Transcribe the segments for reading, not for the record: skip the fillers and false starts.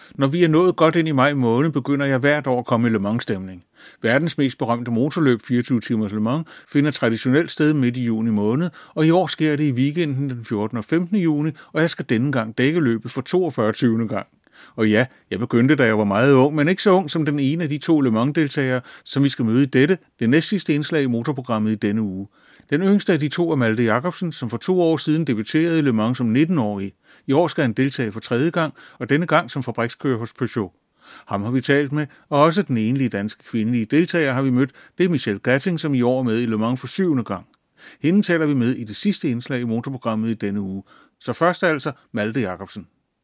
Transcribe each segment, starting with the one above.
Når vi er nået godt ind i maj måned, begynder jeg hvert år at komme i Le Mans-stemning. Verdens mest berømte motorløb, 24 timers Le Mans, finder traditionelt sted midt i juni måned, og i år sker det i weekenden den 14. og 15. juni, og jeg skal denne gang dække løbet for 42. gang. Og ja, jeg begyndte, da jeg var meget ung, men ikke så ung som den ene af de 2 Le Mans-deltagere, som vi skal møde i det næstsidste indslag i motorprogrammet i denne uge. Den yngste af de 2 er Malte Jacobsen, som for 2 år siden debuterede i Le Mans som 19-årig. I år skal han deltage for 3. gang, og denne gang som fabrikskører hos Peugeot. Ham har vi talt med, og også den enlige danske kvindelige deltager har vi mødt. Det er Michelle Gatting, som i år er med i Le Mans for 7. gang. Hende taler vi med i det sidste indslag i motorprogrammet i denne uge. Så først altså Malte Jacobsen.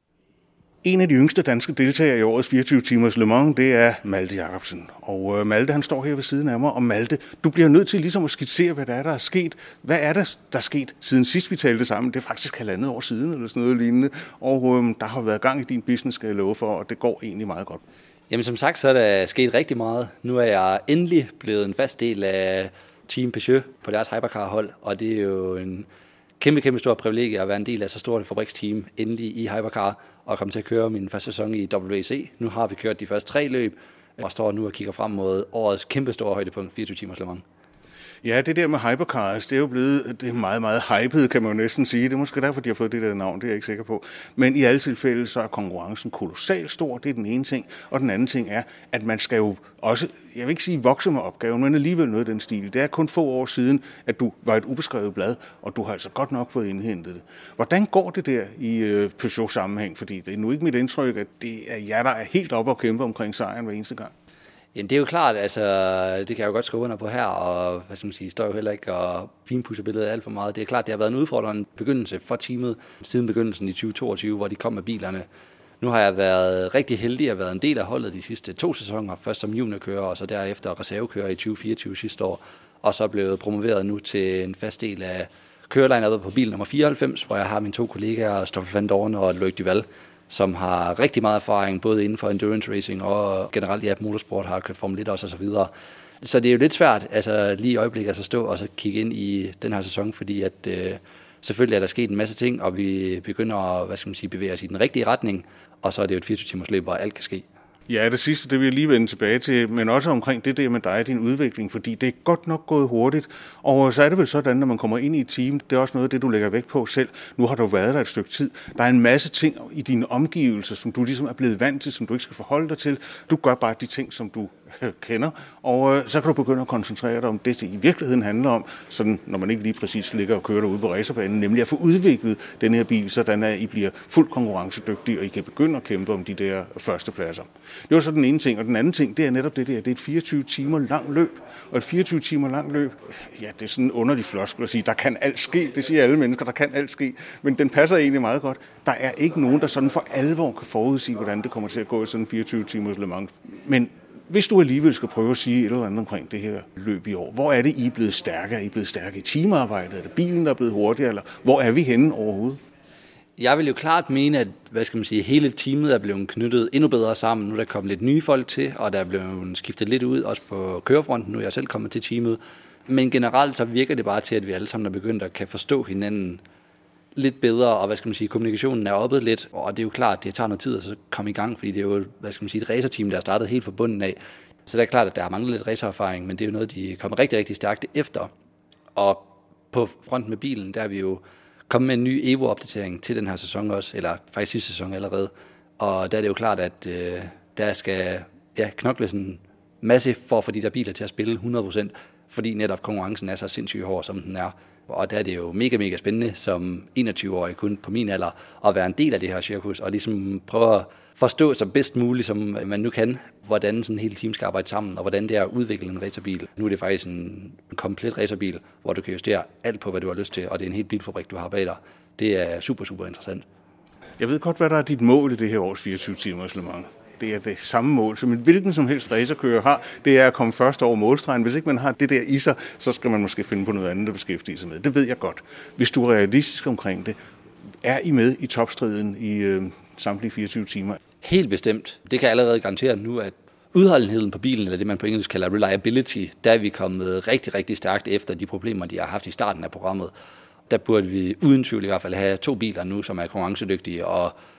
En af de yngste danske deltagere i årets 24 timers Le Mans, det er Malte Jacobsen. Og Malte, han står her ved siden af mig. Og Malte, du bliver nødt til ligesom at skitsere, hvad der er sket. Hvad er der er sket siden sidst vi talte sammen? Det er faktisk 1,5 år siden, eller sådan noget lignende. Og der har været gang i din business, skal jeg love for, og det går egentlig meget godt. Jamen som sagt, så er der sket rigtig meget. Nu er jeg endelig blevet en fast del af Team Peugeot på deres hypercar-hold, og det er jo en kæmpe stor privilegie at være en del af så stort et fabriksteam endelig i hypercar og komme til at køre min første sæson i WEC. Nu har vi kørt de første 3 løb og står nu og kigger frem mod årets kæmpe store højdepunkt, 24 timers Le Mans. Ja, det der med hypercars, det er jo blevet meget hypet, kan man jo næsten sige. Det er måske derfor, de har fået det der navn, det er jeg ikke sikker på. Men i alle tilfælde, så er konkurrencen kolossalt stor, det er den ene ting. Og den anden ting er, at man skal jo også, jeg vil ikke sige vokse med opgaven, men alligevel noget af den stil. Det er kun få år siden, at du var et ubeskrevet blad, og du har altså godt nok fået indhentet det. Hvordan går det der i Peugeot-sammenhæng? Fordi det er nu ikke mit indtryk, at det er jer, der er helt oppe og kæmpe omkring sejren hver eneste gang. Jamen, det er jo klart, altså, det kan jeg jo godt skrive under på her, og hvad skal man sige, står jo heller ikke og finpudser billedet alt for meget. Det er klart, det har været en udfordrende begyndelse for teamet siden begyndelsen i 2022, hvor de kom med bilerne. Nu har jeg været rigtig heldig at være en del af holdet de sidste 2 sæsoner, først som juniorkører, og så derefter reservekører i 2024 sidste år, og så blevet promoveret nu til en fast del af køreline på bil nummer 94, hvor jeg har mine 2 kollegaer, Stoffel van Dorn og Loic Duval, som har rigtig meget erfaring, både inden for endurance racing og generelt motorsport, har kørt Formel 1 også og så videre. Så det er jo lidt svært, altså lige i øjeblikket at stå og så kigge ind i den her sæson, fordi at selvfølgelig er der sket en masse ting, og vi begynder at, bevæge os i den rigtige retning, og så er det jo et 24 timers løb, hvor alt kan ske. Ja, det sidste, det vil jeg lige vende tilbage til, men også omkring det der med dig og din udvikling, fordi det er godt nok gået hurtigt, og så er det vel sådan, når man kommer ind i et team, det er også noget af det, du lægger vægt på selv. Nu har du været der et stykke tid. Der er en masse ting i dine omgivelser, som du ligesom er blevet vant til, som du ikke skal forholde dig til. Du gør bare de ting, som du kender, og så kan du begynde at koncentrere dig om det i virkeligheden handler om, sådan, når man ikke lige præcis ligger og kører derude på racerbanen, nemlig at få udviklet den her bil, sådan at I bliver fuldt konkurrencedygtige, og I kan begynde at kæmpe om de der førstepladser. Det var så den ene ting, og den anden ting, det er netop det der, det er et 24 timer lang løb, og et 24 timer lang løb, ja, det er sådan en underlig floskel at sige, der kan alt ske, det siger alle mennesker, der kan alt ske, men den passer egentlig meget godt. Der er ikke nogen, der sådan for alvor kan forudsige, hvordan det kommer til at gå i sådan 24 timers Le Mans. Men hvis du alligevel skal prøve at sige et eller andet omkring det her løb i år, hvor er det, I er blevet stærkere? Er I blevet stærke i teamarbejdet? Er det bilen, der er blevet hurtigere? Eller hvor er vi henne overhovedet? Jeg vil jo klart mene, at hele teamet er blevet knyttet endnu bedre sammen. Nu er der kommet lidt nye folk til, og der er blevet skiftet lidt ud, også på kørefronten. Nu er jeg selv kommet til teamet. Men generelt så virker det bare til, at vi alle sammen er begyndt at kan forstå hinanden lidt bedre, og kommunikationen er oppet lidt, og det er jo klart, det tager noget tid at så komme i gang, fordi det er jo, et racerteam, der er startet helt fra bunden af. Så det er klart, at der har manglet lidt racererfaring, men det er jo noget, de er kommet rigtig, rigtig stærkt efter. Og på fronten med bilen, der er vi jo kommet med en ny Evo-opdatering til den her sæson også, eller faktisk sidste sæson allerede. Og der er det jo klart, at der skal knokles en masse for at få de der biler til at spille 100%, fordi netop konkurrencen er så sindssygt hård, som den er. Og der er det jo mega spændende som 21-årig kun på min alder at være en del af det her cirkus og ligesom prøve at forstå så bedst muligt, som man nu kan, hvordan sådan en hel team skal arbejde sammen, og hvordan det er at udvikle en racerbil. Nu er det faktisk en komplet racerbil, hvor du kan justere alt på, hvad du har lyst til, og det er en helt bilfabrik, du har bag dig. Det er super interessant. Jeg ved godt, hvad der er dit mål i det her års 24 timers Le Mans. Det er det samme mål, som en hvilken som helst racerkører har. Det er at komme først over målstregen. Hvis ikke man har det der i sig, så skal man måske finde på noget andet at beskæftige sig med. Det ved jeg godt. Hvis du er realistisk omkring det, er I med i topstriden i samtlige 24 timer? Helt bestemt. Det kan jeg allerede garantere nu, at udholdenheden på bilen, eller det man på engelsk kalder reliability, der er vi kommet rigtig stærkt efter de problemer, de har haft i starten af programmet. Der burde vi uden tvivl i hvert fald have 2 biler nu, som er konkurrencedygtige og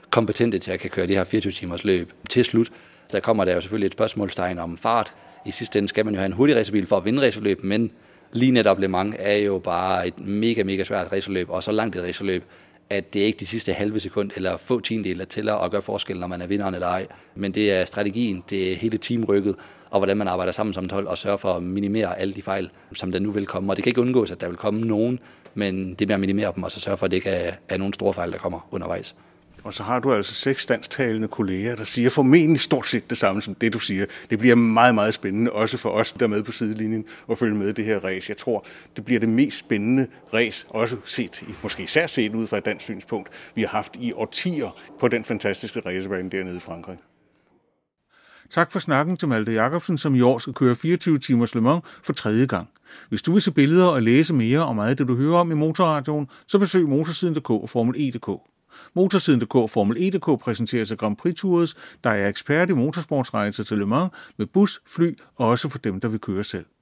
kompetente til at kan køre de her 24 timers løb til slut. Der kommer der jo selvfølgelig et spørgsmålstegn om fart. I sidste ende skal man jo have en hurtig racerbil for at vinde racerløb, men lige netop Le Mans er jo bare et mega svært racerløb, og så langt et racerløb, at det er ikke de sidste halve sekund eller få tiendedele, der tæller og gør forskel, når man er vinderen eller ej. Men det er strategien, det er hele teamrykket, og hvordan man arbejder sammen som et hold og sørger for at minimere alle de fejl, som der nu vil komme. Og det kan ikke undgås, at der vil komme nogen, men det med at minimere dem, og så sørge for, at det ikke er nogen store fejl, der kommer undervejs. Og så har du altså 6 dansktalende kolleger, der siger formentlig stort set det samme som det, du siger. Det bliver meget spændende, også for os, der er med på sidelinjen og følge med i det her race. Jeg tror, det bliver det mest spændende race, også set, måske især set ud fra et dansk synspunkt, vi har haft i årtier på den fantastiske racerbane dernede i Frankrig. Tak for snakken til Malte Jacobsen, som i år skal køre 24 timers Le Mans for 3. gang. Hvis du vil se billeder og læse mere om meget af det, du hører om i Motorradioen, så besøg motorsiden.dk og Formel E.dk. Motorsiden.dk og Formel E.dk præsenteres af Grand Prix Tours, der er ekspert i motorsportsrejser til Le Mans med bus, fly og også for dem, der vil køre selv.